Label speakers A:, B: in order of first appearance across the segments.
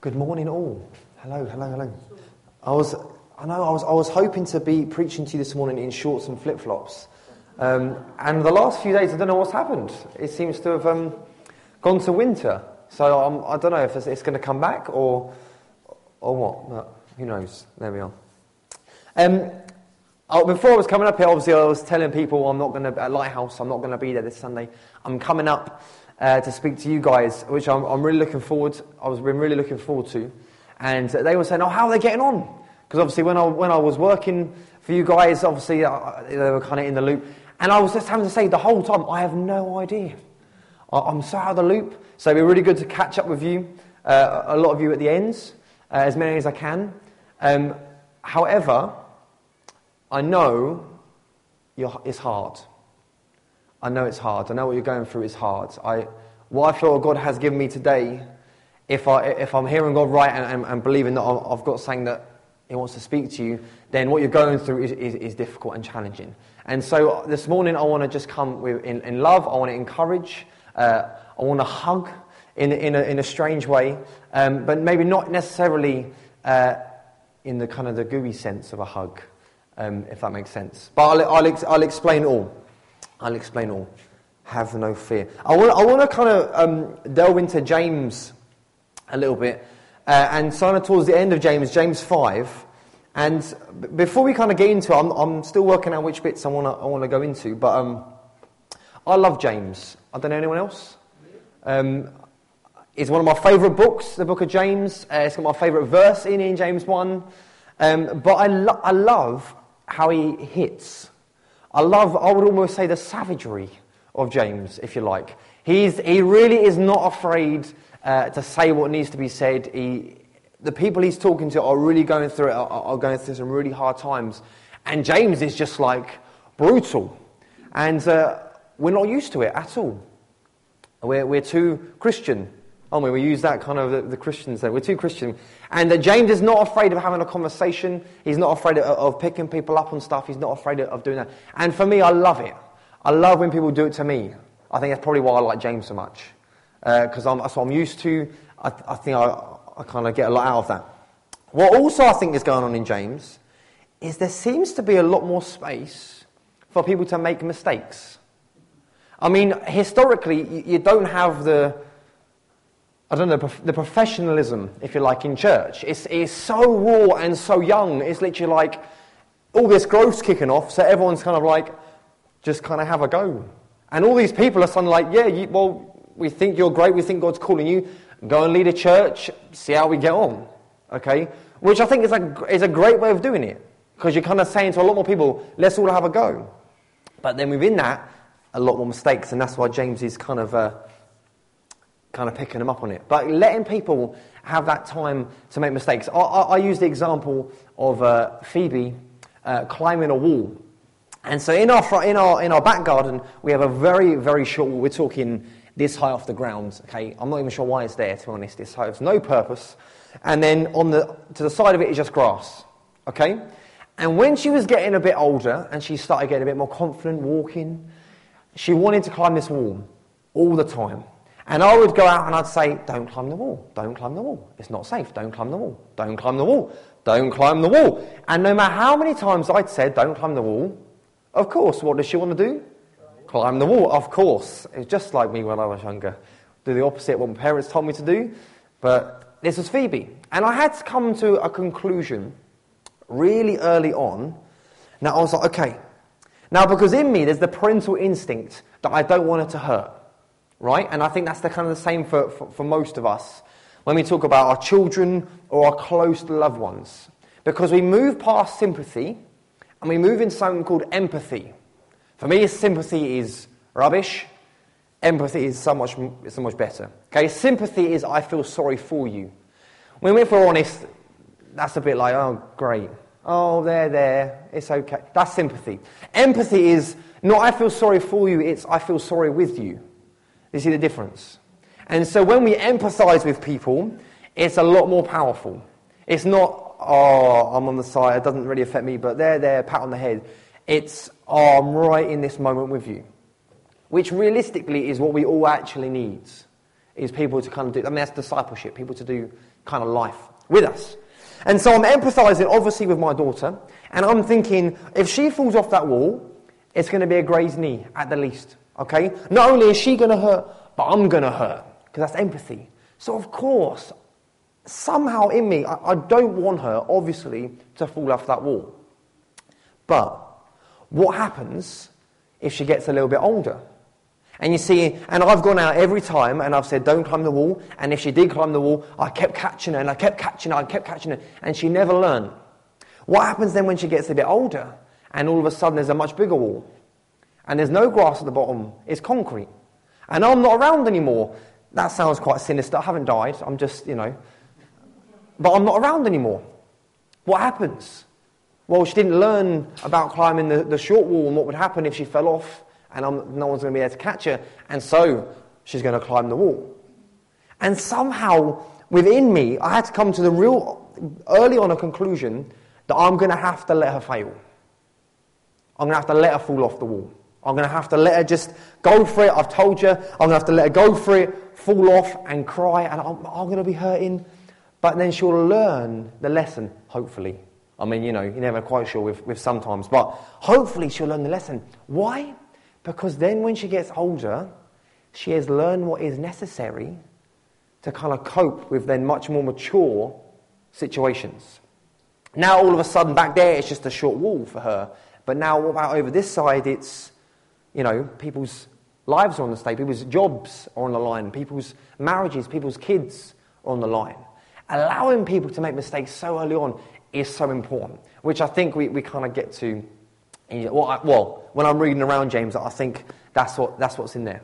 A: Good morning, all. Hello. I was hoping to be preaching to you this morning in shorts and flip-flops, and the last few days I don't know what's happened. It seems to have gone to winter, so I don't know if it's going to come back or what. But who knows? There we are. Before I was coming up here, obviously I was telling people I'm not going to at Lighthouse. I'm not going to be there this Sunday. I'm coming up to speak to you guys, which I'm really looking forward. I've been really looking forward to, and they were saying, "Oh, how are they getting on?" Because obviously when I was working for you guys, obviously they were kind of in the loop, and I was just having to say the whole time, I have no idea. I'm so out of the loop. So it'd be really good to catch up with you, a lot of you at the ends, as many as I can. However, I know it's hard. I know it's hard. I know what you're going through is hard. What I feel God has given me today, if I'm hearing God right and believing that I've got something that He wants to speak to you, then what you're going through is difficult and challenging. And so this morning I want to just come in love. I want to encourage. I want to hug in a strange way, but maybe not necessarily in the kind of the gooey sense of a hug, if that makes sense. But I'll explain all. I'll explain all. Have no fear. I want to kind of delve into James a little bit, and kind of towards the end of James 5. And before we kind of get into it, I'm still working out which bits I want to go into. But I love James. I don't know anyone else. It's one of my favourite books, the book of James. It's got my favourite verse in James 1. But I love how he hits. I would almost say, the savagery of James, if you like. He really is not afraid to say what needs to be said. The people he's talking to are really going through it, are going through some really hard times. And James is just like brutal. And we're not used to it at all. We're too Christian, aren't we? We use that kind of the Christians there. We're too Christian. And James is not afraid of having a conversation. He's not afraid of picking people up on stuff. He's not afraid of doing that. And for me, I love it. I love when people do it to me. I think that's probably why I like James so much. Because I'm used to. I think I kind of get a lot out of that. What also I think is going on in James is there seems to be a lot more space for people to make mistakes. I mean, historically, you don't have the professionalism, if you like, in church. It's so raw and so young. It's literally like all this growth's kicking off, so everyone's kind of like, just kind of have a go. And all these people are suddenly like, we think you're great, we think God's calling you, go and lead a church, see how we get on. Okay? Which I think is a great way of doing it. Because you're kind of saying to a lot more people, let's all have a go. But then within that, a lot more mistakes, and that's why James is kind of picking them up on it. But letting people have that time to make mistakes. I use the example of Phoebe climbing a wall. And so in our back garden, we have a very, very short wall. We're talking this high off the ground. Okay, I'm not even sure why it's there, to be honest. This high, it's no purpose. And then to the side of it is just grass. Okay, and when she was getting a bit older and she started getting a bit more confident walking, she wanted to climb this wall all the time. And I would go out and I'd say, don't climb the wall, don't climb the wall. It's not safe, don't climb the wall, don't climb the wall, don't climb the wall. And no matter how many times I'd said, don't climb the wall, of course, what does she want to do? Climb the wall, of course. It's just like me when I was younger. Do the opposite of what my parents told me to do. But this was Phoebe. And I had to come to a conclusion really early on. Now I was like, okay. Now because in me there's the parental instinct that I don't want her to hurt. Right? And I think that's the kind of the same for most of us when we talk about our children or our close loved ones. Because we move past sympathy and we move into something called empathy. For me, sympathy is rubbish. Empathy is so much better. Okay, sympathy is I feel sorry for you. When we're honest, that's a bit like, oh, great. Oh, they're there. It's okay. That's sympathy. Empathy is not I feel sorry for you, it's I feel sorry with you. You see the difference? And so when we empathize with people, it's a lot more powerful. It's not, oh, I'm on the side, it doesn't really affect me, but they're there, pat on the head. It's, oh, I'm right in this moment with you. Which realistically is what we all actually need, is people to kind of do, I mean, that's discipleship, people to do kind of life with us. And so I'm empathizing, obviously, with my daughter, and I'm thinking, if she falls off that wall, it's going to be a grazed knee, at the least, okay? Not only is she going to hurt, but I'm going to hurt, because that's empathy. So, of course, somehow in me, I don't want her, obviously, to fall off that wall. But what happens if she gets a little bit older? And you see, and I've gone out every time and I've said, don't climb the wall. And if she did climb the wall, I kept catching her and I kept catching her, I kept catching her. And she never learned. What happens then when she gets a bit older and all of a sudden there's a much bigger wall? And there's no grass at the bottom, it's concrete. And I'm not around anymore. That sounds quite sinister. I haven't died, I'm just, but I'm not around anymore. What happens? Well, she didn't learn about climbing the short wall and what would happen if she fell off. And no one's going to be able to catch her. And so, she's going to climb the wall. And somehow, within me, I had to come to the early on a conclusion that I'm going to have to let her fail. I'm going to have to let her fall off the wall. I'm going to have to let her just go for it. I've told you, I'm going to have to let her go for it, fall off and cry. And I'm going to be hurting. But then she'll learn the lesson, hopefully. I mean, you're never quite sure with sometimes. But hopefully she'll learn the lesson. Why? Because then when she gets older, she has learned what is necessary to kind of cope with then much more mature situations. Now all of a sudden back there it's just a short wall for her. But now what about over this side? It's, people's lives are on the stake, people's jobs are on the line, people's marriages, people's kids are on the line. Allowing people to make mistakes so early on is so important, which I think we kind of get to. When I'm reading around James, I think that's what's in there.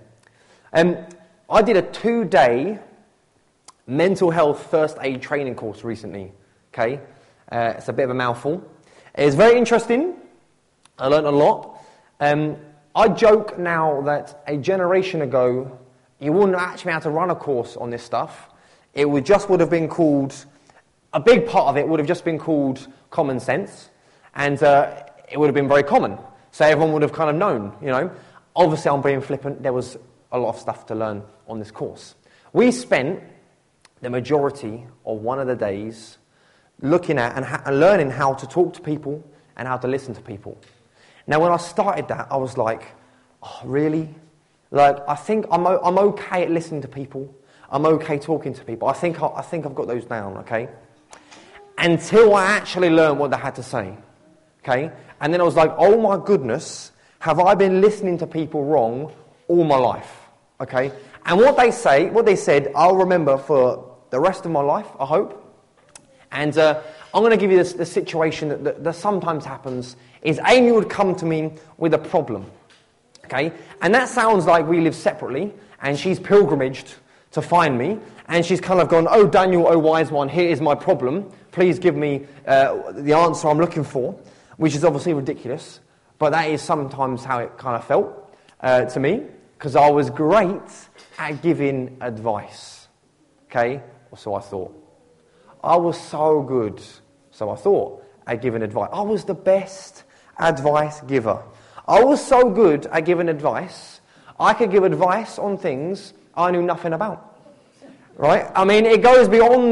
A: I did a 2-day mental health first aid training course recently. Okay, it's a bit of a mouthful. It's very interesting. I learned a lot. I joke now that a generation ago, you wouldn't actually be able to run a course on this stuff. It would have been called, a big part of it would have just been called common sense, and it would have been very common. So everyone would have kind of known, Obviously, I'm being flippant. There was a lot of stuff to learn on this course. We spent the majority of one of the days looking at and learning how to talk to people and how to listen to people. Now, when I started that, I was like, oh, really? I think I'm okay at listening to people. I'm okay talking to people. I think I've got those down, okay? Until I actually learned what they had to say, okay? And then I was like, oh my goodness, have I been listening to people wrong all my life, okay? And what they said, I'll remember for the rest of my life, I hope. And I'm going to give you the situation that sometimes happens, is Amy would come to me with a problem, okay? And that sounds like we live separately, and she's pilgrimaged to find me, and she's kind of gone, oh Daniel, oh wise one, here is my problem. Please give me the answer I'm looking for, which is obviously ridiculous, but that is sometimes how it kind of felt to me, because I was great at giving advice, okay? Or so I thought. I was so good, so I thought, at giving advice. I was the best advice giver. I was so good at giving advice, I could give advice on things I knew nothing about. Right? I mean, it goes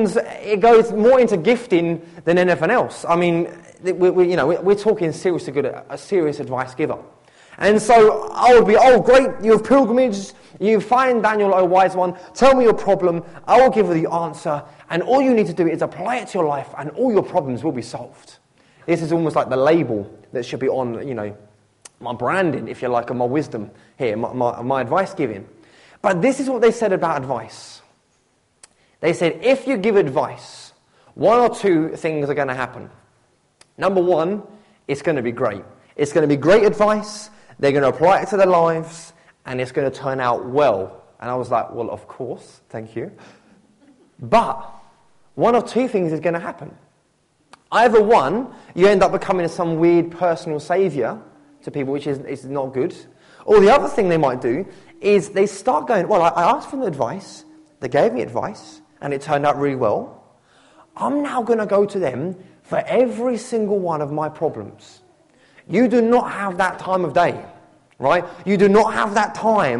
A: more into gifting than anything else. I mean, we're talking seriously good, a serious advice giver. And so I would be, oh great, you have pilgrimaged, you find Daniel, oh wise one, tell me your problem, I will give you the answer, and all you need to do is apply it to your life, and all your problems will be solved. This is almost like the label that should be on, my branding, if you like, and my wisdom here, my advice giving. But this is what they said about advice. They said, if you give advice, one or two things are going to happen. Number one, it's going to be great. It's going to be great advice, they're going to apply it to their lives, and it's going to turn out well. And I was like, well, of course, thank you. But one of two things is going to happen. Either one, you end up becoming some weird personal saviour to people, which is not good. Or the other thing they might do is they start going, well, I asked for the advice, they gave me advice, and it turned out really well. I'm now going to go to them for every single one of my problems. You do not have that time of day, right? You do not have that time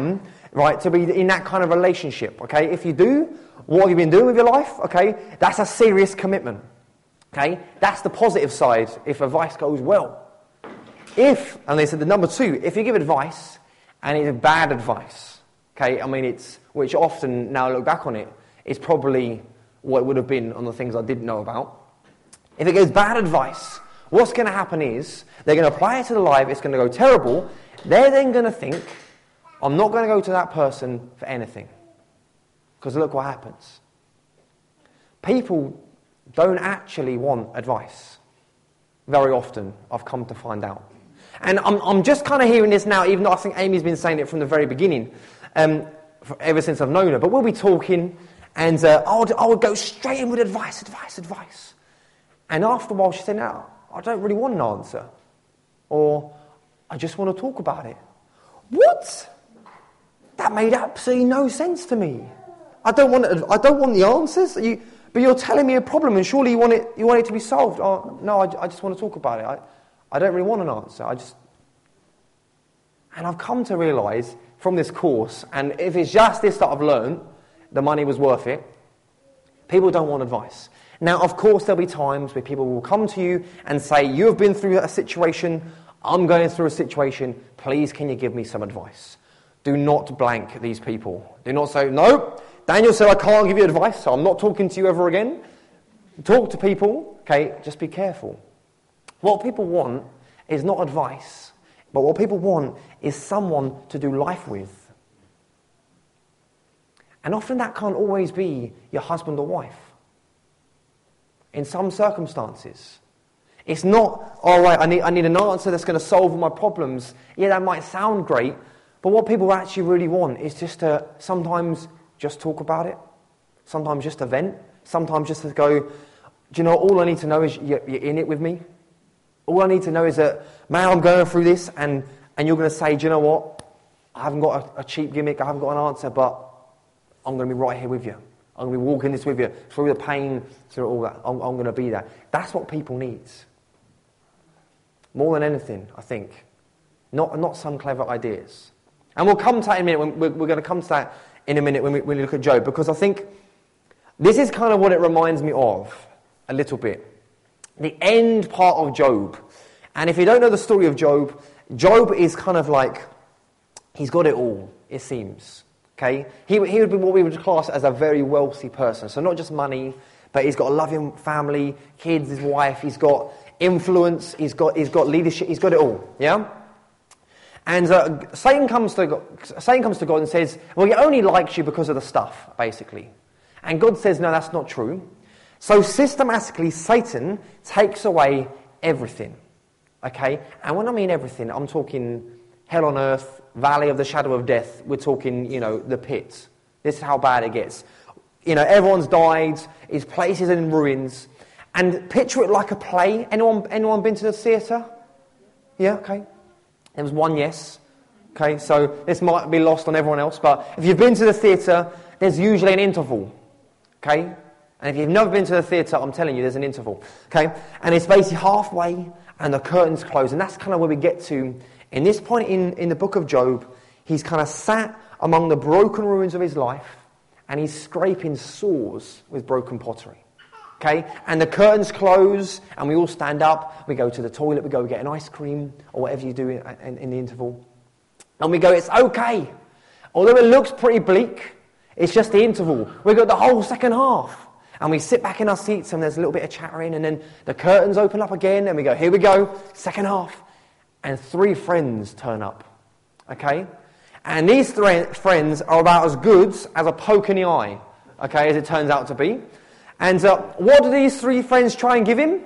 A: right, to be in that kind of relationship, okay? If you do, what have you been doing with your life, okay? That's a serious commitment, okay? That's the positive side if advice goes well. And they said the number 2, if you give advice and it's bad advice, okay, I mean, which often, now I look back on it, it's probably what it would have been on the things I didn't know about. If it gives bad advice, what's going to happen is they're going to apply it to their life, it's going to go terrible. They're then going to think, I'm not going to go to that person for anything. Because look what happens. People don't actually want advice. Very often, I've come to find out. And I'm just kind of hearing this now, even though I think Amy's been saying it from the very beginning, ever since I've known her. But we'll be talking, and I would go straight in with advice. And after a while, she said, no, I don't really want an answer. Or, I just want to talk about it. What? That made absolutely no sense to me. I don't want the answers. But you're telling me a problem, and surely you want it to be solved. Oh, no, I just want to talk about it. I don't really want an answer. And I've come to realise from this course, and if it's just this that I've learned, the money was worth it. People don't want advice. Now, of course, there'll be times where people will come to you and say, you have been through a situation, I'm going through a situation, please can you give me some advice? Do not blank these people. Do not say, no, Daniel said I can't give you advice, so I'm not talking to you ever again. Talk to people, okay, just be careful. What people want is not advice, but what people want is someone to do life with. And often that can't always be your husband or wife. In some circumstances. It's not, all right, I need an answer that's going to solve all my problems. Yeah, that might sound great, but what people actually really want is just to sometimes just talk about it, sometimes just to vent, sometimes just to go, do you know, all I need to know is you're in it with me. All I need to know is that, man, I'm going through this, and you're going to say, do you know what? I haven't got a cheap gimmick, I haven't got an answer, but I'm going to be right here with you. I'm going to be walking this with you, through the pain, through all that. I'm going to be there. That's what people need. More than anything, I think. Not some clever ideas. And we'll come to that in a minute. We're going to come to that in a minute when we look at Job, because I think this is kind of what it reminds me of a little bit. The end part of Job. And if you don't know the story of Job, Job is kind of like, he's got it all, it seems. Okay? He would be what we would class as a very wealthy person. So not just money, but he's got a loving family, kids, his wife, he's got influence, he's got leadership, he's got it all. Yeah? And Satan comes to God and says, well, he only likes you because of the stuff, basically. And God says, no, that's not true. So systematically, Satan takes away everything. Okay? And when I mean everything, I'm talking hell on earth, valley of the shadow of death. We're talking, the pit. This is how bad it gets. Everyone's died. His place is in ruins. And picture it like a play. Anyone been to the theatre? Yeah, okay. There was one yes. Okay, so this might be lost on everyone else, but if you've been to the theatre, there's usually an interval. Okay? And if you've never been to the theatre, I'm telling you, there's an interval. Okay? And it's basically halfway, and the curtains close. And that's kind of where we get to. In this point in the book of Job, he's kind of sat among the broken ruins of his life, and he's scraping sores with broken pottery. Okay? And the curtains close, and we all stand up, we go to the toilet, we go get an ice cream, or whatever you do in the interval. And we go, it's okay. Although it looks pretty bleak, it's just the interval. We've got the whole second half. And we sit back in our seats, and there's a little bit of chattering, and then the curtains open up again, and we go, here we go, second half. And 3 friends turn up. Okay? And these 3 friends are about as good as a poke in the eye. Okay, as it turns out to be. And what do these 3 friends try and give him?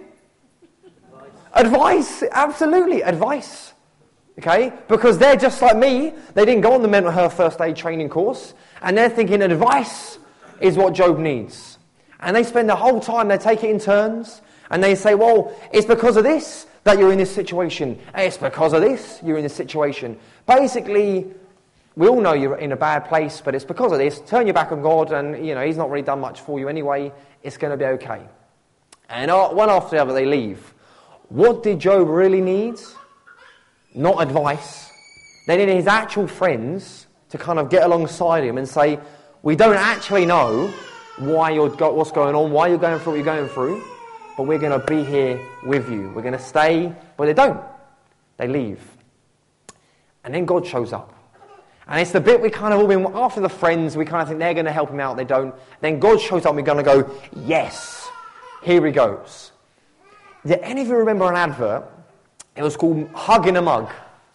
A: Advice. Absolutely, advice. Okay? Because they're just like me. They didn't go on the mental health first aid training course. And they're thinking advice is what Job needs. And they spend the whole time, they take it in turns. And they say, well, it's because of this that you're in this situation. It's because of this you're in this situation. Basically, we all know you're in a bad place, but it's because of this. Turn your back on God, and He's not really done much for you anyway. It's going to be okay. And one after the other, they leave. What did Job really need? Not advice. They needed his actual friends to kind of get alongside him and say, we don't actually know what's going on, why you're going through what you're going through, but we're going to be here with you. We're going to stay. But they don't. They leave. And then God shows up. And it's the bit we kind of all been, after the friends, we kind of think they're going to help him out, they don't. Then God shows up and we're going to go, yes, here he goes. Did any of you remember an advert? It was called Hug in a Mug.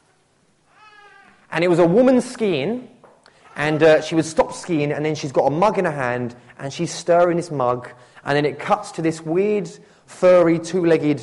A: And it was a woman skiing, and she would stop skiing, and then she's got a mug in her hand, and she's stirring this mug, and then it cuts to this weird, furry, two-legged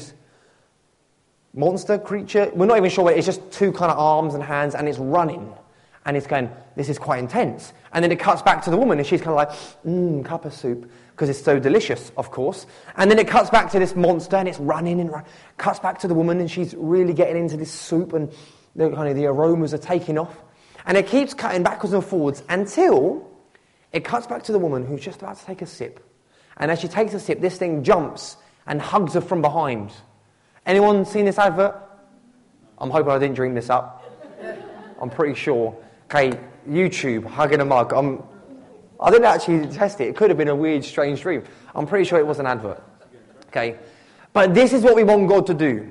A: monster creature. We're not even sure what it's just two kind of arms and hands, and it's running. And it's going, this is quite intense. And then it cuts back to the woman, and she's kind of like, cup of soup, because it's so delicious, of course. And then it cuts back to this monster, and it's running and cuts back to the woman, and she's really getting into this soup, and the aromas are taking off. And it keeps cutting backwards and forwards until it cuts back to the woman who's just about to take a sip. And as she takes a sip, this thing jumps and hugs her from behind. Anyone seen this advert? I'm hoping I didn't dream this up. I'm pretty sure. Okay, YouTube, Hug in a Mug. I didn't actually test it. It could have been a weird, strange dream. I'm pretty sure it was an advert. Okay, but this is what we want God to do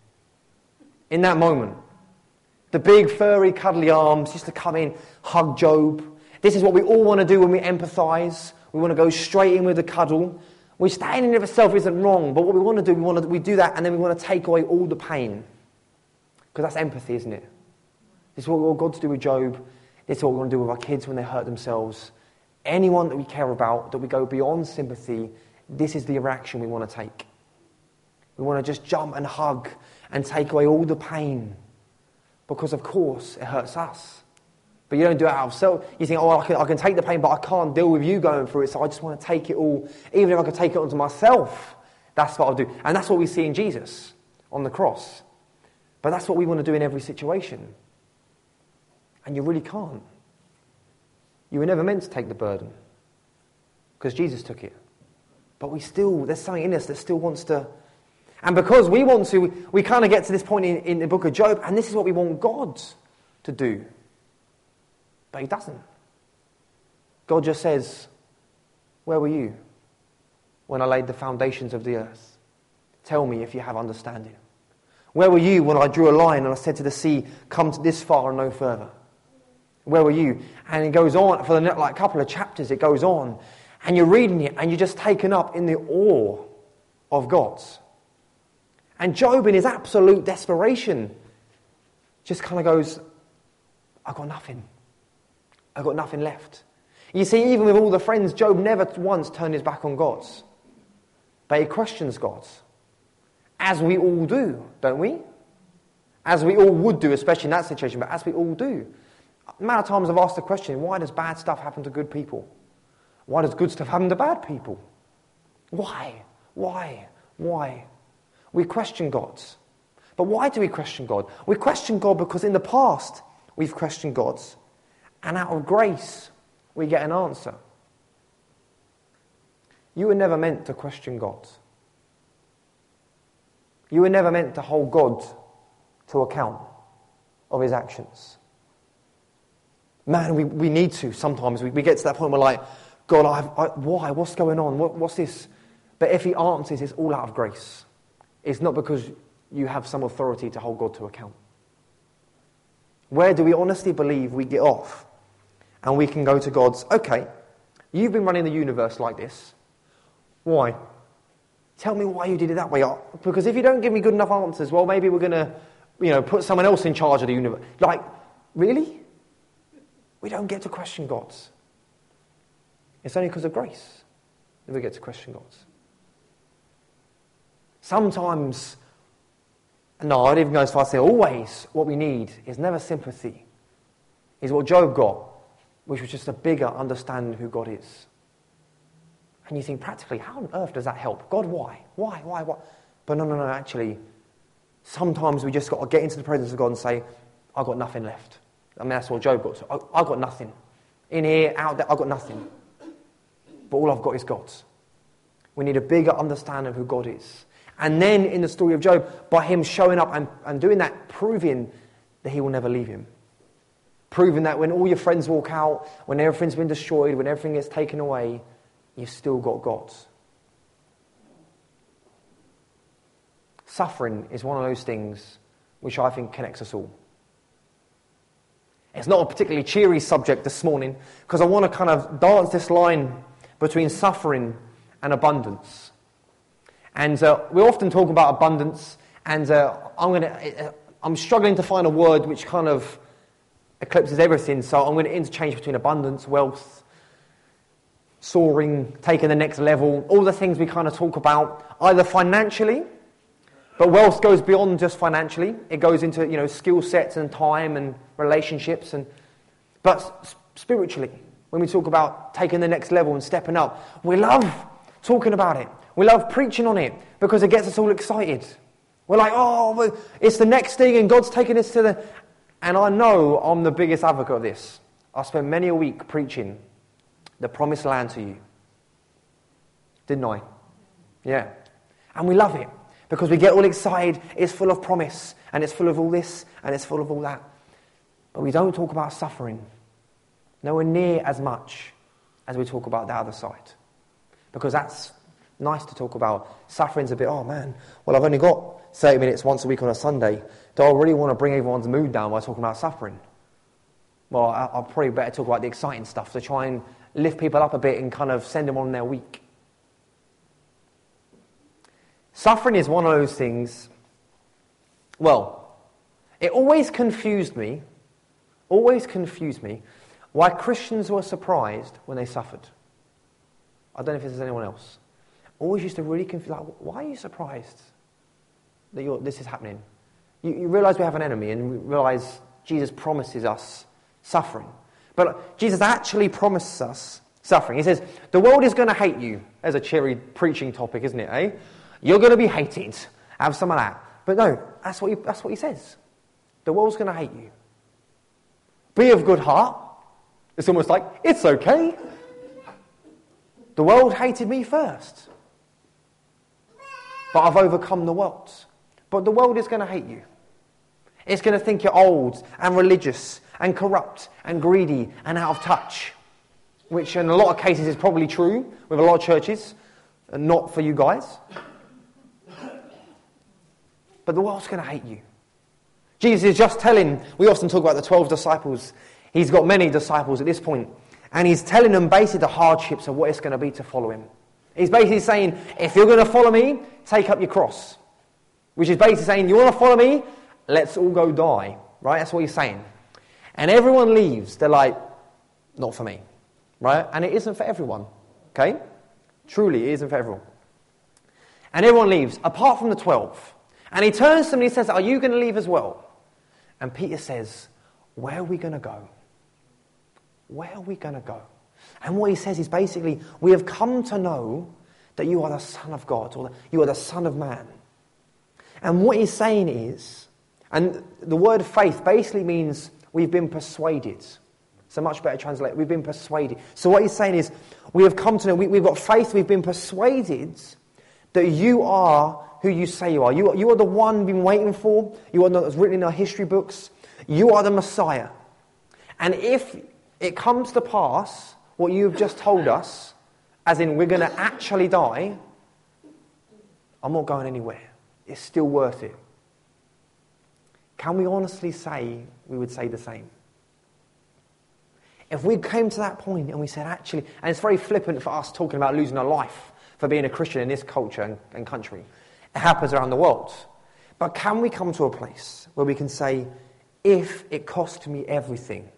A: in that moment. The big, furry, cuddly arms, just to come in, hug Job. This is what we all want to do when we empathise. We want to go straight in with the cuddle. Which standing in of itself isn't wrong, but what we want to do, we do that, and then we want to take away all the pain. Because that's empathy, isn't it? This is what we want God to do with Job. This is what we want to do with our kids when they hurt themselves. Anyone that we care about, that we go beyond sympathy, this is the reaction we want to take. We want to just jump and hug and take away all the pain. Because, of course, it hurts us. But you don't do it out of self. You think, I can take the pain, but I can't deal with you going through it, so I just want to take it all. Even if I could take it onto myself, that's what I'll do. And that's what we see in Jesus on the cross. But that's what we want to do in every situation. And you really can't. You were never meant to take the burden. Because Jesus took it. But there's something in us that still wants to. And because we want to, we kind of get to this point in the book of Job, and this is what we want God to do. But he doesn't. God just says, where were you when I laid the foundations of the earth? Tell me if you have understanding. Where were you when I drew a line and I said to the sea, come to this far and no further? Where were you? And it goes on, for the couple of chapters, it goes on. And you're reading it and you're just taken up in the awe of God. And Job, in his absolute desperation, just kind of goes, I've got nothing. I've got nothing left. You see, even with all the friends, Job never once turned his back on God. But he questions God. As we all do, don't we? As we all would do, especially in that situation, but as we all do. The amount of times I've asked the question, why does bad stuff happen to good people? Why does good stuff happen to bad people? Why? We question God. But why do we question God? We question God because in the past we've questioned God. And out of grace, we get an answer. You were never meant to question God. You were never meant to hold God to account of his actions. Man, we need to sometimes. We get to that point where we're like, God, why? What's going on? What's this? But if he answers, it's all out of grace. It's not because you have some authority to hold God to account. Where do we honestly believe we get off? And we can go to God's, okay, you've been running the universe like this. Why? Tell me why you did it that way. Because if you don't give me good enough answers, well, maybe we're going to, put someone else in charge of the universe. Like, really? We don't get to question God's. It's only because of grace that we get to question God's. Sometimes, no, I'd even go as far as to say always what we need is never sympathy. Is what Job got, which was just a bigger understanding of who God is. And you think, practically, how on earth does that help? God, why? Why? But no, actually, sometimes we just got to get into the presence of God and say, I've got nothing left. I mean, that's what Job got. So I've got nothing. In here, out there, I've got nothing. But all I've got is God's. We need a bigger understanding of who God is. And then in the story of Job, by him showing up and doing that, proving that he will never leave him. proving that when all your friends walk out, when everything's been destroyed, when everything gets taken away, you've still got God. Suffering is one of those things which I think connects us all. It's not a particularly cheery subject this morning because I want to kind of dance this line between suffering and abundance. And we often talk about abundance, and I'm struggling to find a word which kind of eclipses everything, so I'm going to interchange between abundance, wealth, soaring, taking the next level, all the things we kind of talk about, either financially, but wealth goes beyond just financially. It goes into, skill sets and time and relationships, but spiritually, when we talk about taking the next level and stepping up, we love talking about it. We love preaching on it because it gets us all excited. We're like, oh, it's the next thing and God's taking us to the... And I know I'm the biggest advocate of this. I spent many a week preaching the promised land to you. Didn't I? Yeah. And we love it because we get all excited. It's full of promise and it's full of all this and it's full of all that. But we don't talk about suffering nowhere near as much as we talk about the other side. Because that's nice to talk about. Suffering's a bit, oh man, well I've only got 30 minutes once a week on a Sunday. Do I really want to bring everyone's mood down by talking about suffering? Well, I'll probably better talk about the exciting stuff to try and lift people up a bit and kind of send them on their week. Suffering is one of those things, well, it always confused me why Christians were surprised when they suffered. I don't know if this is anyone else. Always used to really confuse, like, why are you surprised that this is happening? You realise we have an enemy and we realise Jesus promises us suffering. But Jesus actually promises us suffering. He says, the world is going to hate you. There's a cheery preaching topic, isn't it, eh? You're going to be hated. Have some of that. But no, that's what he says. The world's going to hate you. Be of good heart. It's almost like, it's okay. The world hated me first. But I've overcome the world. But the world is going to hate you. It's going to think you're old and religious and corrupt and greedy and out of touch. Which in a lot of cases is probably true with a lot of churches. And not for you guys. But the world's going to hate you. Jesus is just telling, we often talk about the 12 disciples. He's got many disciples at this point. And he's telling them basically the hardships of what it's going to be to follow him. He's basically saying, if you're going to follow me, take up your cross. Which is basically saying, you want to follow me? Let's all go die. Right? That's what he's saying. And everyone leaves. They're like, not for me. Right? And it isn't for everyone. Okay? Truly, it isn't for everyone. And everyone leaves, apart from the 12. And he turns to them and he says, are you going to leave as well? And Peter says, where are we going to go? Where are we going to go? And what he says is basically, we have come to know that you are the Son of God, or that you are the Son of Man. And what he's saying is, and the word faith basically means we've been persuaded. It's a much better translation. We've been persuaded. So what he's saying is, we have come to know, we've got faith, we've been persuaded that you are who you say you are. You are the one we've been waiting for. You are the one that's written in our history books. You are the Messiah. And if it comes to pass, what you've just told us, as in we're going to actually die, I'm not going anywhere. It's still worth it. Can we honestly say we would say the same? If we came to that point and we said, actually, and it's very flippant for us talking about losing our life for being a Christian in this culture and country. It happens around the world. But can we come to a place where we can say, if it cost me everything,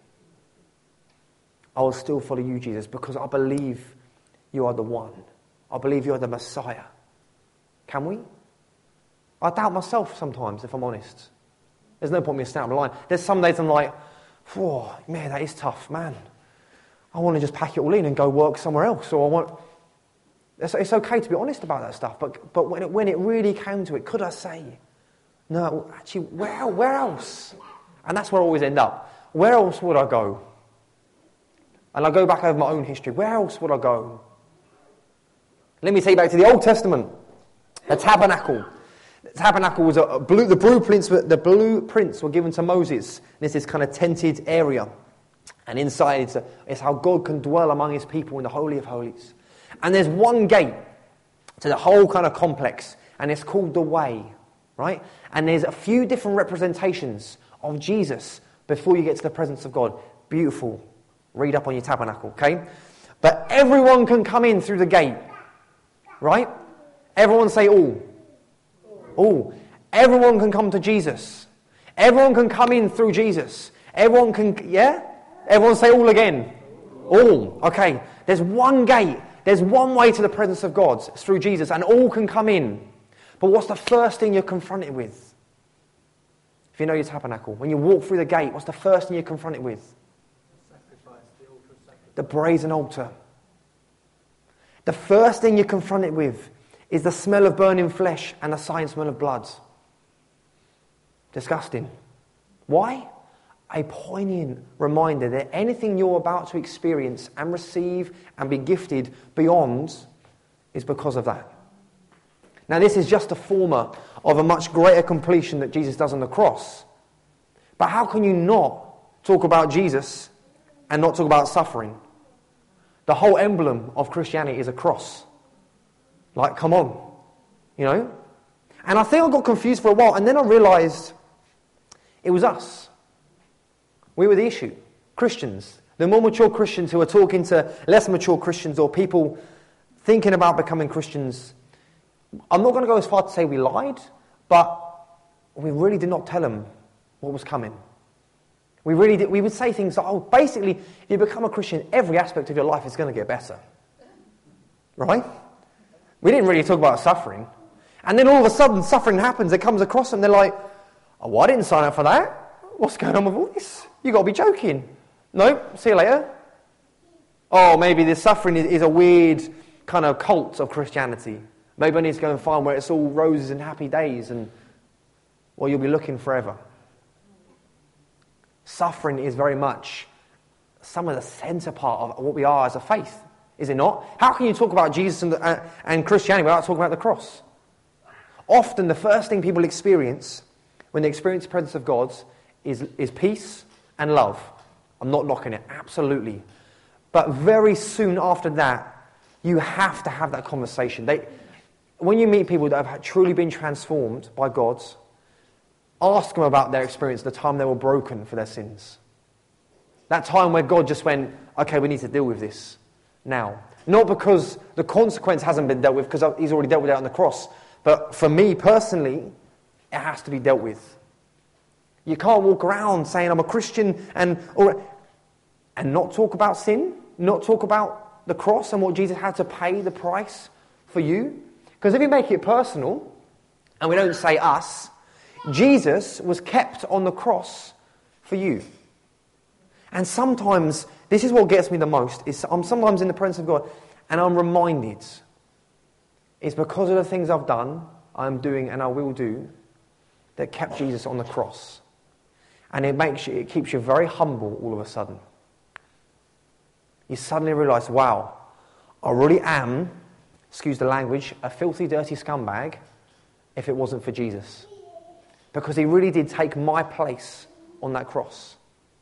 A: I will still follow you, Jesus, because I believe you are the one. I believe you are the Messiah. Can we? I doubt myself sometimes, if I'm honest. There's no point in me standing on the line. There's some days I'm like, oh, man, that is tough, man. I want to just pack it all in and go work somewhere else. Or I want... It's okay to be honest about that stuff, but when it really came to it, could I say, no, actually, where else? And that's where I always end up. Where else would I go? And I go back over my own history. Where else would I go? Let me take you back to the Old Testament. The tabernacle. The tabernacle was the blueprints were given to Moses. This is kind of tented area. And inside, it's how God can dwell among his people in the Holy of Holies. And there's one gate to the whole kind of complex, and it's called the Way, right? And there's a few different representations of Jesus before you get to the presence of God. Beautiful. Read up on your tabernacle, okay? But everyone can come in through the gate, right? Everyone say all. All. Everyone can come to Jesus. Everyone can come in through Jesus. Everyone can, yeah? Everyone say all again. All. Okay. There's one gate. There's one way to the presence of God. It's through Jesus. And all can come in. But what's the first thing you're confronted with? If you know your tabernacle. When you walk through the gate, what's the first thing you're confronted with? The brazen altar. The first thing you're confronted with is the smell of burning flesh and the sight smell of blood. Disgusting. Why? A poignant reminder that anything you're about to experience and receive and be gifted beyond is because of that. Now this is just a former of a much greater completion that Jesus does on the cross. But how can you not talk about Jesus and not talk about suffering? The whole emblem of Christianity is a cross. Like, come on. You know? And I think I got confused for a while, and then I realised it was us. We were the issue. Christians. The more mature Christians who are talking to less mature Christians or people thinking about becoming Christians. I'm not going to go as far to say we lied, but we really did not tell them what was coming. We really did. We would say things like, oh, basically, if you become a Christian, every aspect of your life is going to get better. Right? We didn't really talk about suffering. And then all of a sudden, suffering happens. It comes across them. They're like, oh, well, I didn't sign up for that. What's going on with all this? You've got to be joking. No, see you later. Oh, maybe this suffering is a weird kind of cult of Christianity. Maybe I need to go and find where it's all roses and happy days, and well, you'll be looking forever. Suffering is very much some of the centre part of what we are as a faith, is it not? How can you talk about Jesus and Christianity without talking about the cross? Often the first thing people experience when they experience the presence of God is peace and love. I'm not knocking it, absolutely. But very soon after that, you have to have that conversation. When you meet people that have truly been transformed by God, ask them about their experience, the time they were broken for their sins. That time where God just went, okay, we need to deal with this now. Not because the consequence hasn't been dealt with, because he's already dealt with it on the cross. But for me personally, it has to be dealt with. You can't walk around saying I'm a Christian and not talk about sin, not talk about the cross and what Jesus had to pay the price for you. Because if you make it personal, and we don't say us, Jesus was kept on the cross for you. And sometimes, this is what gets me the most, is I'm sometimes in the presence of God, and I'm reminded, it's because of the things I've done, I'm doing, and I will do, that kept Jesus on the cross. And it keeps you very humble all of a sudden. You suddenly realise, wow, I really am, excuse the language, a filthy, dirty scumbag if it wasn't for Jesus. Because he really did take my place on that cross.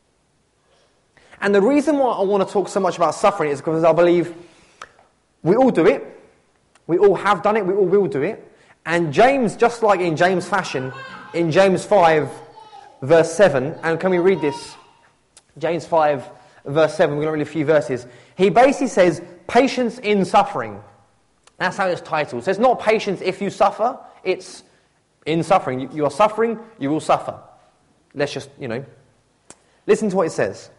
A: And the reason why I want to talk so much about suffering is because I believe we all do it. We all have done it. We all will do it. And James, just like in James fashion, in James 5, verse 7, and can we read this? James 5, verse 7, we're going to read a few verses. He basically says, patience in suffering. That's how it's titled. So it's not patience if you suffer, it's in suffering. You are suffering, you will suffer. Let's just, listen to what it says.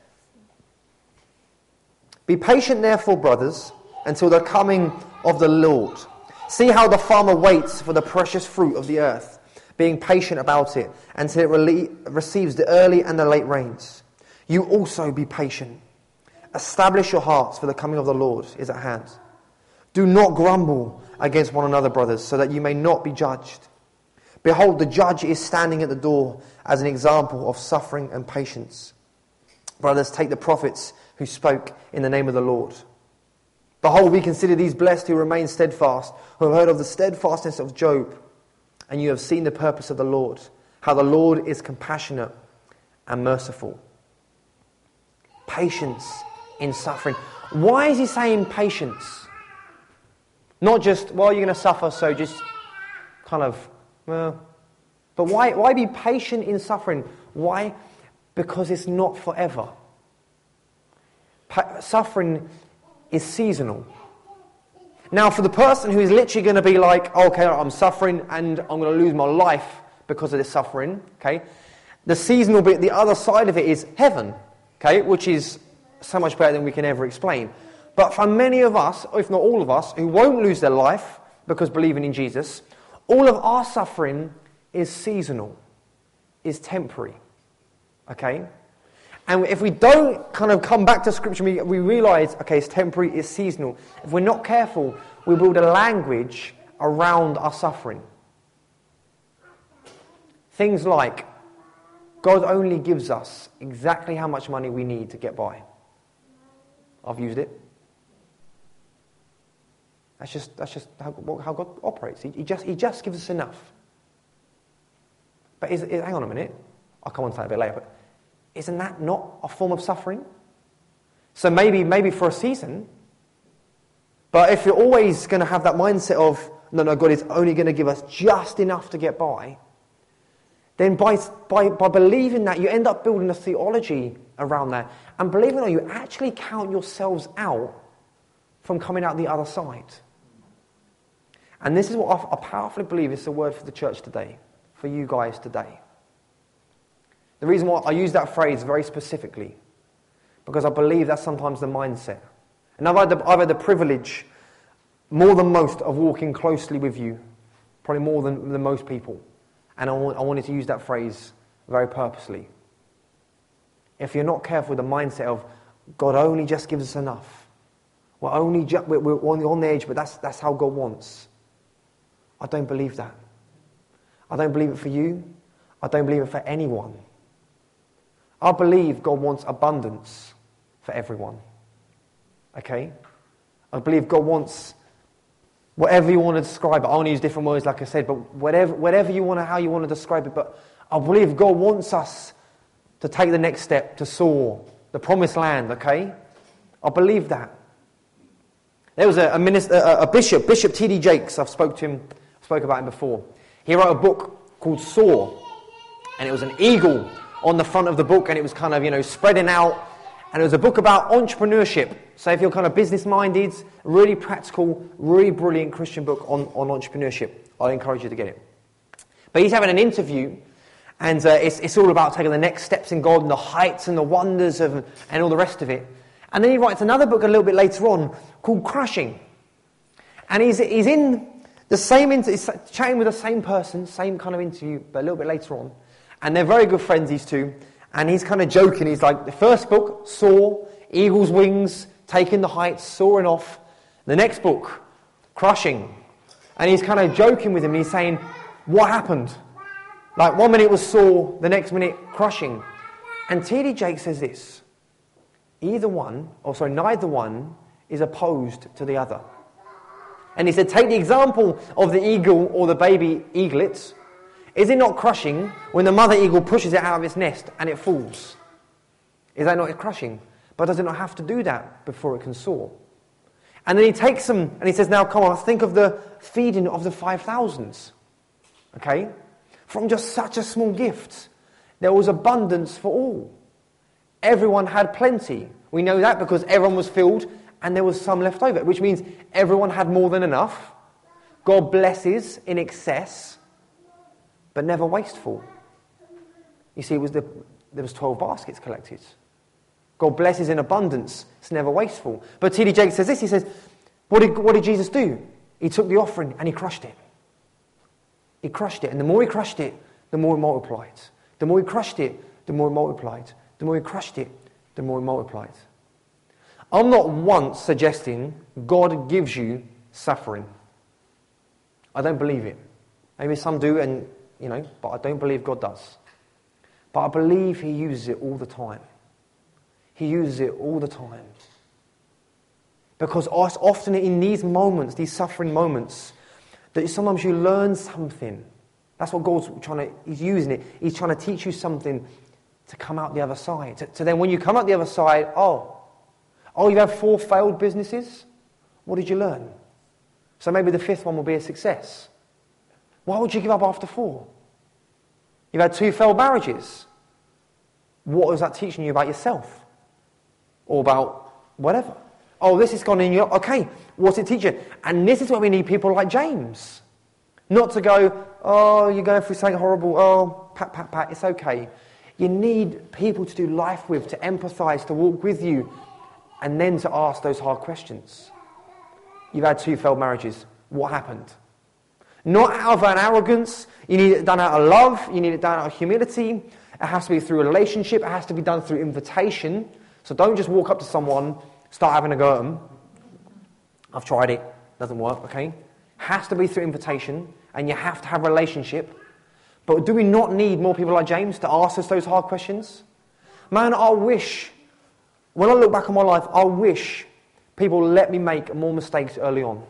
A: Be patient, therefore, brothers, until the coming of the Lord. See how the farmer waits for the precious fruit of the earth, being patient about it, until it receives the early and the late rains. You also be patient. Establish your hearts, for the coming of the Lord is at hand. Do not grumble against one another, brothers, so that you may not be judged. Behold, the judge is standing at the door as an example of suffering and patience. Brothers, take the prophets who spoke in the name of the Lord. Behold, we consider these blessed who remain steadfast, who have heard of the steadfastness of Job, and you have seen the purpose of the Lord, how the Lord is compassionate and merciful. patience in suffering. Why is he saying patience? Not just, well, you're going to suffer, so just kind of, well. But why be patient in suffering? Why? Because it's not forever. Suffering is seasonal. Now, for the person who is literally going to be like, okay, I'm suffering and I'm going to lose my life because of this suffering, okay, the seasonal bit, the other side of it is heaven, okay, which is so much better than we can ever explain. But for many of us, if not all of us, who won't lose their life because believing in Jesus, all of our suffering is seasonal, is temporary, okay? And if we don't kind of come back to Scripture, we realise, okay, it's temporary, it's seasonal. If we're not careful, we build a language around our suffering. Things like, God only gives us exactly how much money we need to get by. I've used it. That's just how God operates. He just gives us enough. But hang on a minute. I'll come on to that a bit later. But isn't that not a form of suffering? So maybe for a season. But if you're always going to have that mindset of, no, God is only going to give us just enough to get by, then by believing that, you end up building a theology around that. And believe it or not, you actually count yourselves out from coming out the other side. And this is what I powerfully believe is the word for the church today, for you guys today. The reason why I use that phrase very specifically, because I believe that's sometimes the mindset. And I've had the privilege, more than most, of walking closely with you, probably more than most people. And I wanted to use that phrase very purposely. If you're not careful with the mindset of, God only just gives us enough. We're only we're on the edge, but that's how God wants. I don't believe that. I don't believe it for you. I don't believe it for anyone. I believe God wants abundance for everyone. Okay? I believe God wants whatever you want to describe it. I want to use different words, like I said, but whatever you want to, how you want to describe it. But I believe God wants us to take the next step, to soar, the promised land, okay? I believe that. There was a bishop, Bishop T.D. Jakes, spoke about him before. He wrote a book called Soar, and it was an eagle on the front of the book, and it was kind of, spreading out, and it was a book about entrepreneurship. So if you're kind of business-minded, really practical, really brilliant Christian book on entrepreneurship. I'd encourage you to get it. But he's having an interview, and it's all about taking the next steps in God and the heights and the wonders and all the rest of it. And then he writes another book a little bit later on called Crushing. And he's in the same, he's chatting with the same person, same kind of interview, but a little bit later on. And they're very good friends, these two. And he's kind of joking. He's like, the first book, Soar, eagle's wings, taking the heights, soaring off. The next book, Crushing. And he's kind of joking with him. And he's saying, what happened? Like 1 minute was Soar, the next minute Crushing. And T.D. Jakes says this. Neither one is opposed to the other. And he said, take the example of the eagle or the baby eaglet. Is it not crushing when the mother eagle pushes it out of its nest and it falls? Is that not crushing? But does it not have to do that before it can soar? And then he takes them and he says, now come on, think of the feeding of the 5,000s. Okay? From just such a small gift, there was abundance for all. Everyone had plenty. We know that because everyone was filled and there was some left over, which means everyone had more than enough. God blesses in excess, but never wasteful. You see, there was 12 baskets collected. God blesses in abundance. It's never wasteful. But T.D. Jakes says this. He says, what did Jesus do? He took the offering and he crushed it. He crushed it. And the more he crushed it, the more he multiplied. The more he crushed it, the more he multiplied. The more he crushed it, the more he multiplied. I'm not once suggesting God gives you suffering. I don't believe it. Maybe some do, and but I don't believe God does. But I believe he uses it all the time. He uses it all the time. Because often in these moments, these suffering moments, that sometimes you learn something. That's what God's he's using it. He's trying to teach you something to come out the other side. So then when you come out the other side, you have 4 failed businesses? What did you learn? So maybe the 5th one will be a success. Why would you give up after 4? You've had 2 failed marriages. What was that teaching you about yourself? Or about whatever? This has gone in your... Okay, what's it teaching? And this is where we need people like James. Not to go, you're going through something horrible, pat, it's okay. You need people to do life with, to empathise, to walk with you, and then to ask those hard questions. You've had 2 failed marriages. What happened? Not out of an arrogance. You need it done out of love. You need it done out of humility. It has to be through a relationship. It has to be done through invitation. So don't just walk up to someone, start having a go at them. I've tried it. Doesn't work, okay? Has to be through invitation. And you have to have a relationship. But do we not need more people like James to ask us those hard questions? Man, I wish, when I look back on my life, I wish people let me make more mistakes early on.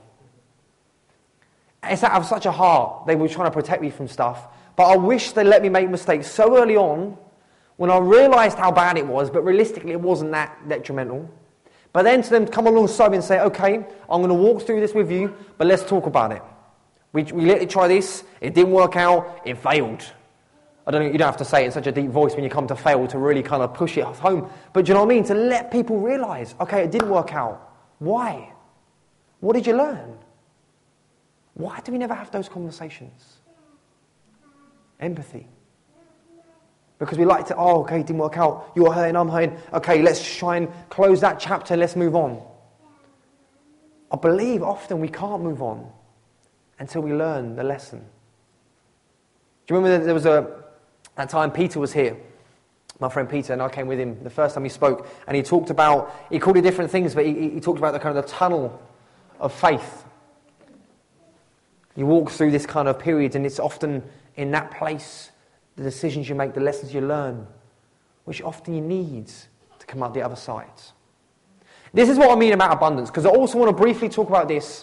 A: It's out of such a heart. They were trying to protect me from stuff. But I wish they let me make mistakes so early on when I realised how bad it was, but realistically it wasn't that detrimental. But then to them come alongside me and say, okay, I'm going to walk through this with you, but let's talk about it. We let it try this, it didn't work out, it failed. I don't know, you don't have to say it in such a deep voice when you come to fail to really kind of push it home. But do you know what I mean? To let people realise, okay, it didn't work out. Why? What did you learn? Why do we never have those conversations? Empathy. Because we like to, okay, it didn't work out. You're hurting, I'm hurting. Okay, let's try and close that chapter, let's move on. I believe often we can't move on until we learn the lesson. Do you remember there was that time Peter was here? My friend Peter, and I came with him the first time he spoke, and he called it different things, but he talked about the kind of the tunnel of faith. You walk through this kind of period, and it's often in that place, the decisions you make, the lessons you learn, which often you need to come out the other side. This is what I mean about abundance, because I also want to briefly talk about this,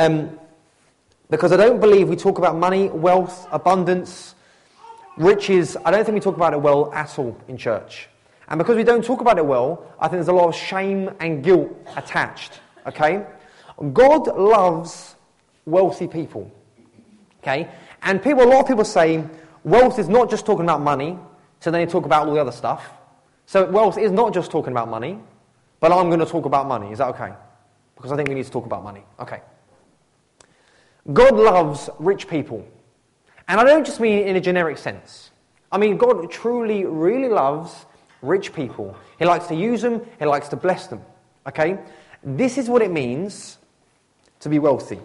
A: because I don't believe we talk about money, wealth, abundance, riches. I don't think we talk about it well at all in church. And because we don't talk about it well, I think there's a lot of shame and guilt attached. Okay? God loves wealthy people. Okay? And a lot of people say wealth is not just talking about money, so then they talk about all the other stuff. So wealth is not just talking about money, but I'm going to talk about money. Is that okay? Because I think we need to talk about money. Okay. God loves rich people. And I don't just mean in a generic sense. I mean, God truly, really loves rich people. He likes to use them. He likes to bless them. Okay? This is what it means to be wealthy.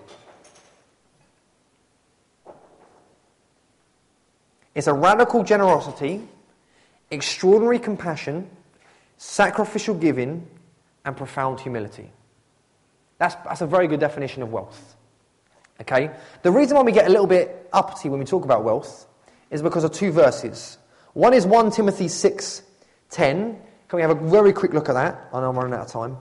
A: It's a radical generosity, extraordinary compassion, sacrificial giving, and profound humility. That's a very good definition of wealth. Okay? The reason why we get a little bit uppity when we talk about wealth is because of 2 verses. One is 1 Timothy 6:10. Can we have a very quick look at that? I know I'm running out of time.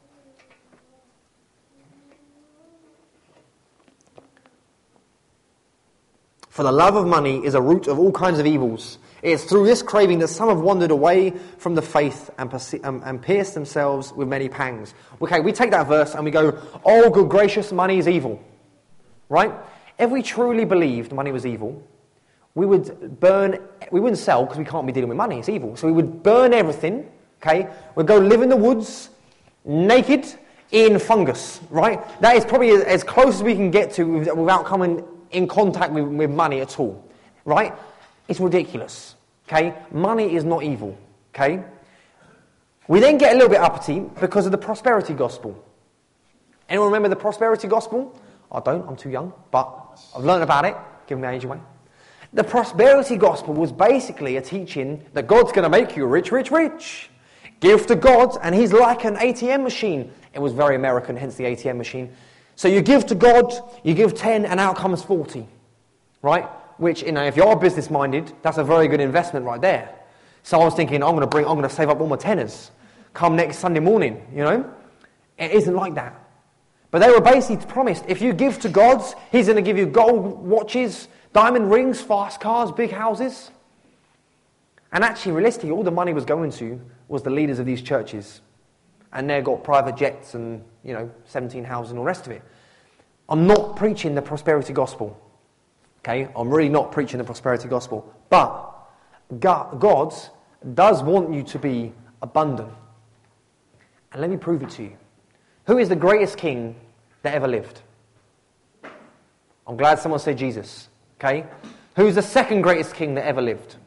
A: For the love of money is a root of all kinds of evils. It is through this craving that some have wandered away from the faith and pierced themselves with many pangs. Okay, we take that verse and we go, oh, good gracious, money is evil. Right? If we truly believed money was evil, we wouldn't sell because we can't be dealing with money, it's evil. So we would burn everything, okay? We'd go live in the woods, naked, in fungus, right? That is probably as close as we can get to without coming in contact with money at all, right? It's ridiculous, okay? Money is not evil, okay? We then get a little bit uppity because of the prosperity gospel. Anyone remember the prosperity gospel? I don't, I'm too young, but I've learned about it, giving my age away. The prosperity gospel was basically a teaching that God's going to make you rich, rich, rich. Give to God, and He's like an ATM machine. It was very American, hence the ATM machine. So you give to God, you give 10, and out comes 40. Right? Which, if you're business-minded, that's a very good investment right there. So I was thinking, I'm going to save up all my tenors. Come next Sunday morning, It isn't like that. But they were basically promised, if you give to God, He's going to give you gold watches, diamond rings, fast cars, big houses. And actually, realistically, all the money was going to was the leaders of these churches. And they got private jets and, 17 houses and all the rest of it. I'm not preaching the prosperity gospel. Okay? I'm really not preaching the prosperity gospel. But God does want you to be abundant. And let me prove it to you. Who is the greatest king that ever lived? I'm glad someone said Jesus. Okay? Who's the second greatest king that ever lived?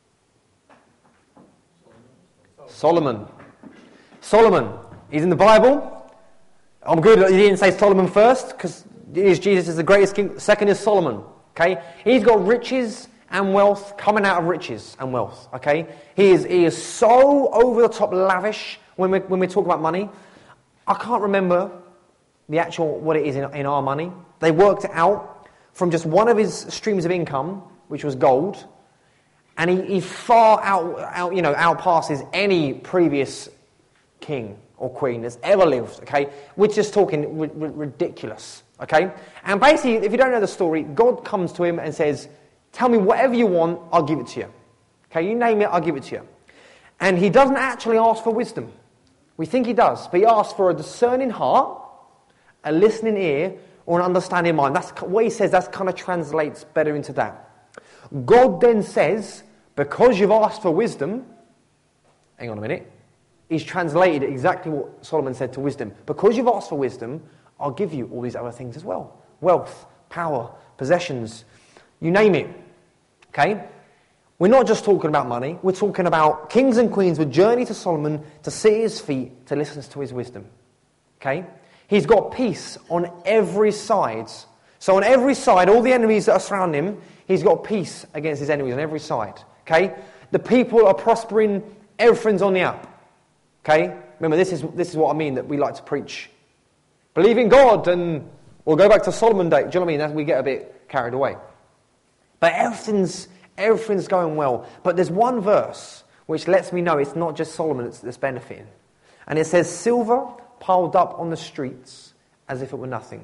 A: Solomon. Solomon. He's in the Bible. I'm good that you didn't say Solomon first, because Jesus is the greatest king. Second is Solomon. Okay? He's got riches and wealth coming out of riches and wealth. Okay? He is so over the top lavish when we talk about money. I can't remember the actual what it is in our money. They worked it out from just one of his streams of income, which was gold, and he far outpasses any previous king or queen that's ever lived. Okay, we're just talking ridiculous. Okay, and basically, if you don't know the story, God comes to him and says, "Tell me whatever you want, I'll give it to you. Okay, you name it, I'll give it to you." And he doesn't actually ask for wisdom. We think he does, but he asks for a discerning heart, a listening ear, or an understanding mind. That's what he says. That kind of translates better into that. God then says, because you've asked for wisdom, hang on a minute, he's translated exactly what Solomon said to wisdom. Because you've asked for wisdom, I'll give you all these other things as well. Wealth, power, possessions, you name it. Okay? We're not just talking about money. We're talking about kings and queens would journey to Solomon to sit at his feet, to listen to his wisdom. Okay? He's got peace on every side. So on every side, all the enemies that are surrounding him, he's got peace against his enemies on every side. Okay? The people are prospering. Everything's on the up. Okay? Remember, this is what I mean that we like to preach. Believe in God, and we'll go back to Solomon Day. Do you know what I mean? We get a bit carried away. But everything's going well. But there's one verse which lets me know it's not just Solomon that's benefiting. And it says, silver piled up on the streets as if it were nothing.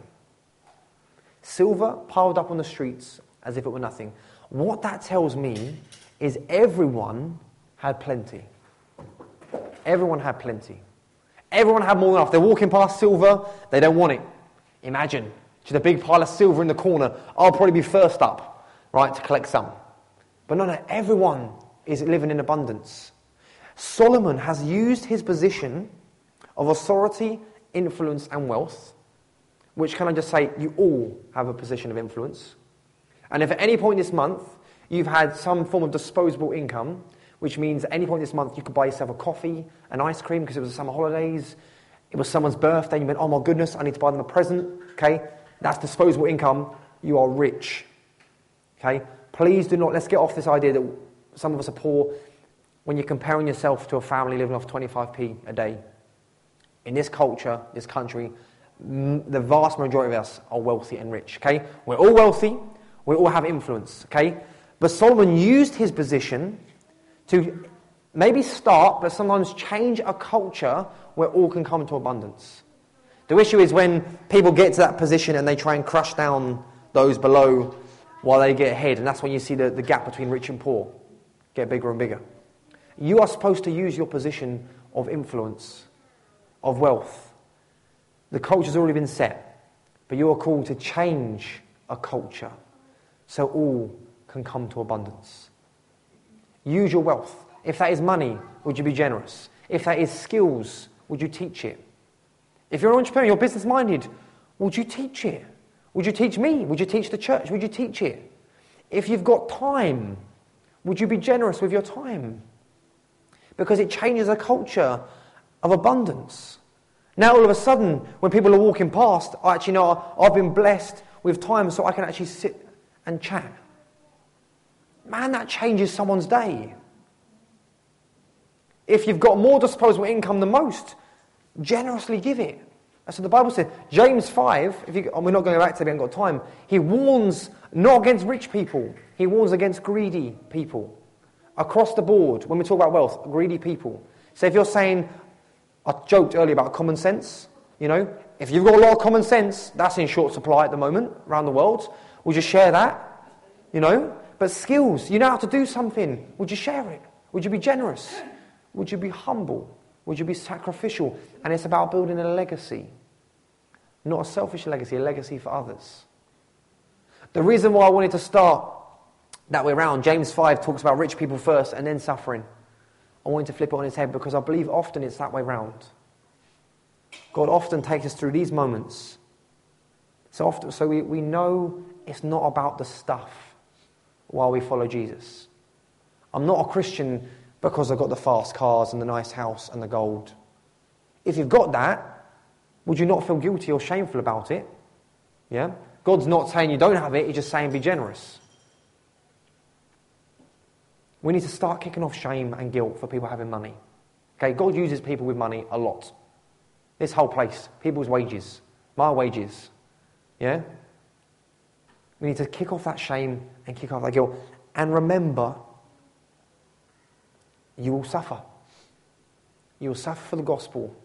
A: Silver piled up on the streets as if it were nothing. What that tells me is everyone had plenty. Everyone had plenty. Everyone had more than enough. They're walking past silver, they don't want it. Imagine, just a big pile of silver in the corner. I'll probably be first up, right, to collect some. But no, everyone is living in abundance. Solomon has used his position of authority, influence, and wealth, which can I just say, you all have a position of influence. And if at any point this month you've had some form of disposable income, which means at any point this month you could buy yourself a coffee, an ice cream because it was the summer holidays, it was someone's birthday, you went, oh my goodness, I need to buy them a present, okay? That's disposable income, you are rich, okay? Please do not, let's get off this idea that some of us are poor when you're comparing yourself to a family living off 25p a day. In this culture, this country, the vast majority of us are wealthy and rich, okay? We're all wealthy, we all have influence, okay? But Solomon used his position to maybe start, but sometimes change a culture where all can come to abundance. The issue is when people get to that position and they try and crush down those below while they get ahead, and that's when you see the gap between rich and poor get bigger and bigger. You are supposed to use your position of influence, of wealth. The culture's already been set, but you are called to change a culture so all can come to abundance. Use your wealth. If that is money, would you be generous? If that is skills, would you teach it? If you're an entrepreneur, you're business-minded, would you teach it? Would you teach me? Would you teach the church? Would you teach it? If you've got time, would you be generous with your time? Because it changes a culture of abundance. Now all of a sudden, when people are walking past, I actually know I've been blessed with time so I can actually sit and chat. Man, that changes someone's day. If you've got more disposable income than most, generously give it. That's what the Bible says. James 5, we're not going back to it, we haven't got time. He warns not against rich people. He warns against greedy people. Across the board, when we talk about wealth, greedy people. So if you're saying, I joked earlier about common sense, if you've got a lot of common sense, that's in short supply at the moment around the world. Would you share that? But skills, you know how to do something. Would you share it? Would you be generous? Would you be humble? Would you be sacrificial? And it's about building a legacy. Not a selfish legacy, a legacy for others. The reason why I wanted to start that way around, James 5 talks about rich people first and then suffering. I wanted to flip it on its head because I believe often it's that way round. God often takes us through these moments. So we know it's not about the stuff while we follow Jesus. I'm not a Christian because I've got the fast cars and the nice house and the gold. If you've got that, would you not feel guilty or shameful about it? Yeah? God's not saying you don't have it, He's just saying be generous. We need to start kicking off shame and guilt for people having money. Okay, God uses people with money a lot. This whole place, people's wages, my wages. Yeah? We need to kick off that shame and kick off that guilt. And remember, you will suffer. You will suffer for the gospel.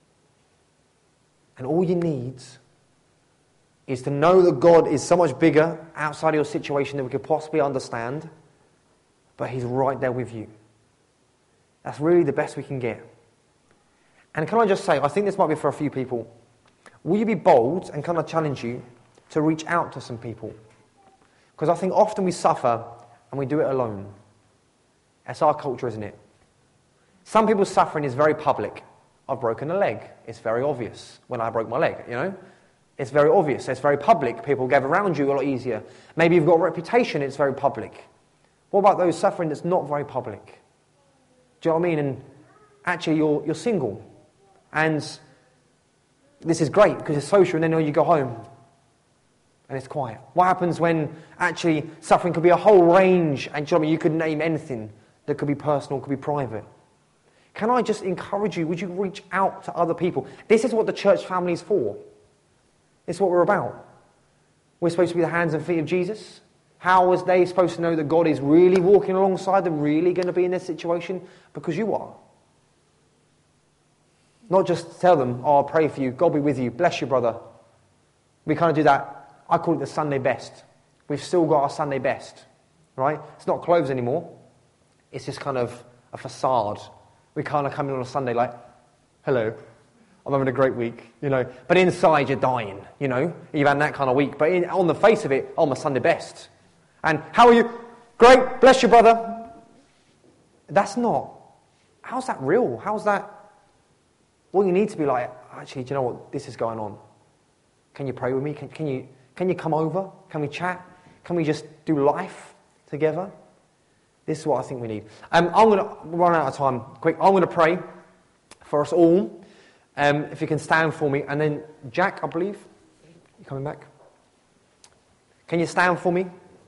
A: And all you need is to know that God is so much bigger outside of your situation than we could possibly understand, but He's right there with you. That's really the best we can get. And can I just say, I think this might be for a few people. Will you be bold, and can I challenge you to reach out to some people? Because I think often we suffer and we do it alone. That's our culture, isn't it? Some people's suffering is very public. I've broken a leg. It's very obvious when I broke my leg, you know? It's very obvious. It's very public. People gather around you a lot easier. Maybe you've got a reputation. It's very public. What about those suffering that's not very public? Do you know what I mean? And actually you're single. And this is great because it's social, and then you go home and it's quiet. What happens when actually suffering could be a whole range, and do you know what I mean? You could name anything that could be personal, could be private. Can I just encourage you, would you reach out to other people? This is what the church family is for. It's what we're about. We're supposed to be the hands and feet of Jesus. How was they supposed to know that God is really walking alongside them, really going to be in this situation? Because you are. Not just tell them, oh, I'll pray for you, God be with you, bless you, brother. We kind of do that. I call it the Sunday best. We've still got our Sunday best, right? It's not clothes anymore. It's just kind of a facade. We kind of come in on a Sunday like, hello, I'm having a great week, you know. But inside you're dying, you know. You've had that kind of week. But on the face of it, oh, my Sunday best. And how are you? Great, bless you, brother. That's not. How's that real? How's that? Well, you need to be like, actually, do you know what? This is going on. Can you pray with me? Can you come over? Can we chat? Can we just do life together? This is what I think we need. I'm going to run out of time. Quick, I'm going to pray for us all. If you can stand for me. And then Jack, I believe. You coming back? Can you stand for me?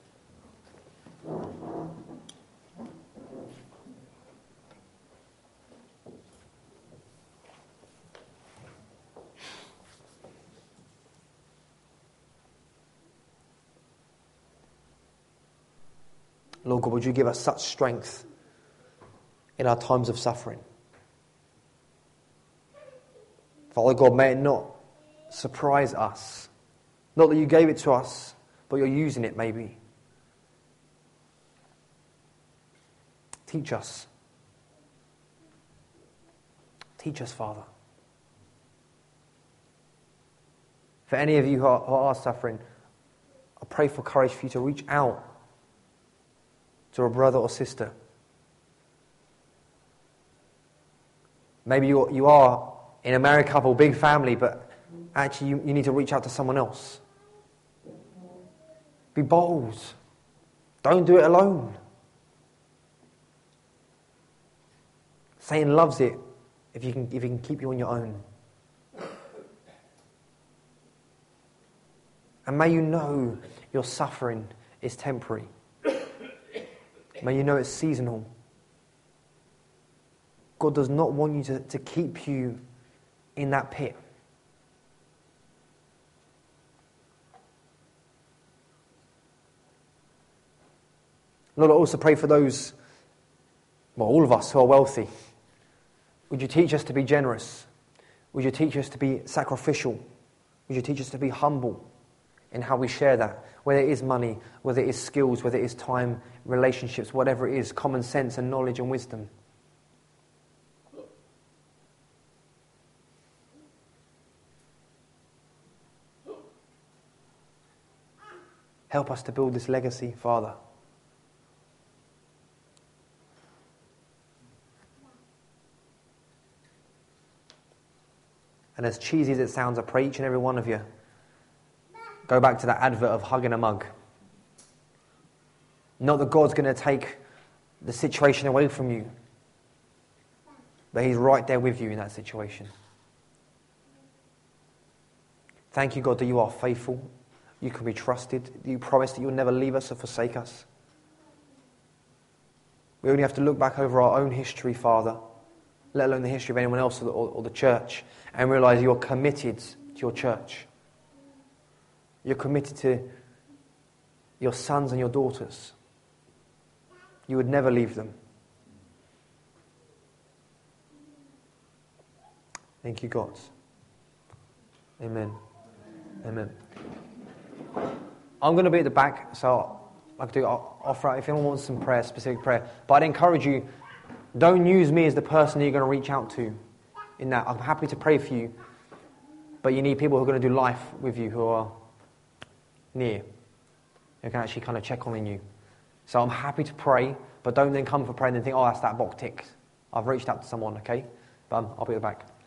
A: Lord God, would you give us such strength in our times of suffering? Father God, may it not surprise us. Not that you gave it to us, but you're using it maybe. Teach us. Teach us, Father. For any of you who are suffering, I pray for courage for you to reach out to a brother or sister. Maybe you are in a married couple, big family, but actually you need to reach out to someone else. Be bold. Don't do it alone. Satan loves it if he can keep you on your own. And may you know your suffering is temporary. May you know it's seasonal. God does not want you to keep you in that pit. Lord, I also pray for those, all of us who are wealthy. Would you teach us to be generous? Would you teach us to be sacrificial? Would you teach us to be humble? in how we share that, whether it is money, whether it is skills, whether it is time, relationships, whatever it is, common sense and knowledge and wisdom. Help us to build this legacy, Father. And as cheesy as it sounds, I pray each and every one of you go back to that advert of hugging a mug. Not that God's going to take the situation away from you, but He's right there with you in that situation. Thank you, God, that you are faithful. You can be trusted. You promise that you'll never leave us or forsake us. We only have to look back over our own history, Father, let alone the history of anyone else or the church, and realize you're committed to your church. You're committed to your sons and your daughters. You would never leave them. Thank you, God. Amen. Amen. I'm going to be at the back, so I'll offer out if anyone wants some prayer, specific prayer. But I'd encourage you, don't use me as the person you're going to reach out to in that. I'm happy to pray for you, but you need people who are going to do life with you, who are near, who can actually kind of check on you. So I'm happy to pray, but don't then come for prayer and then think, oh, that's that box ticked. I've reached out to someone, okay? But I'll be at the back.